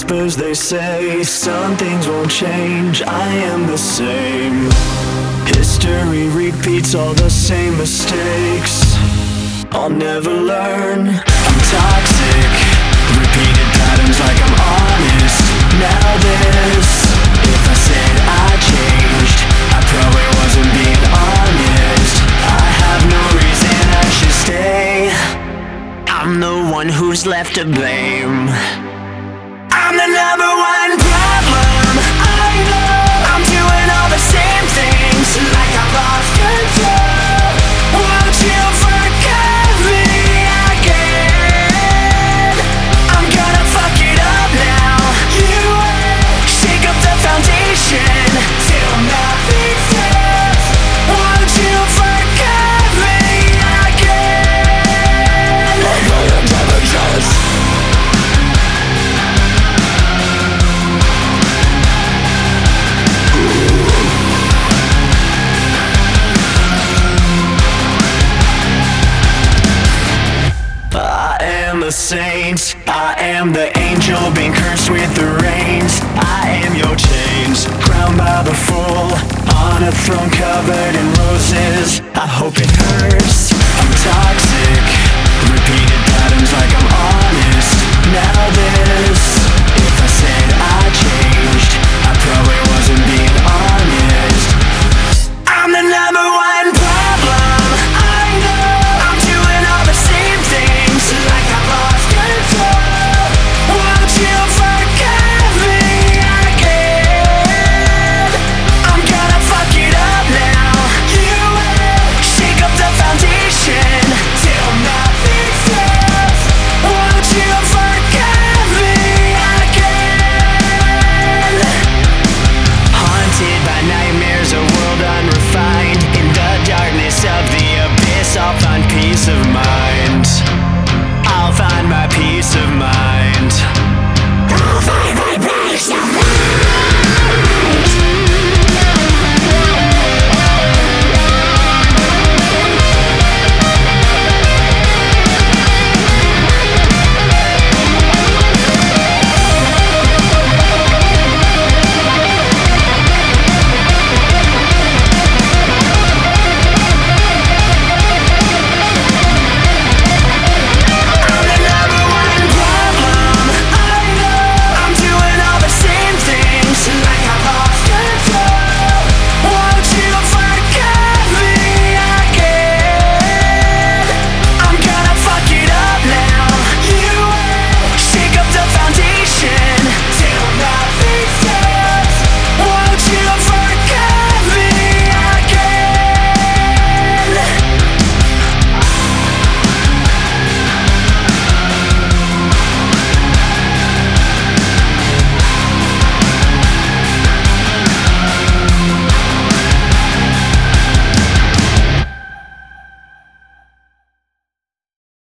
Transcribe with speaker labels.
Speaker 1: papers they say some things won't change, I am the same. History repeats all the same mistakes. I'll never learn, I'm toxic. Repeated patterns like I'm honest. Now this, if I said I changed, I probably wasn't being honest. I have no reason I should stay. I'm the one who's left to blame. I'm the number one problem. I know I'm doing all the same things, like I lost control. Won't you forgive me again? I'm gonna fuck it up now. You shake up the foundation till nothing stays. Won't you forgive me again? I am never jealous. Saint, I am the angel being cursed with the rains. I am your chains, crowned by the fool, on a throne covered in roses. I hope it hurts, I'm toxic. Repeated patterns like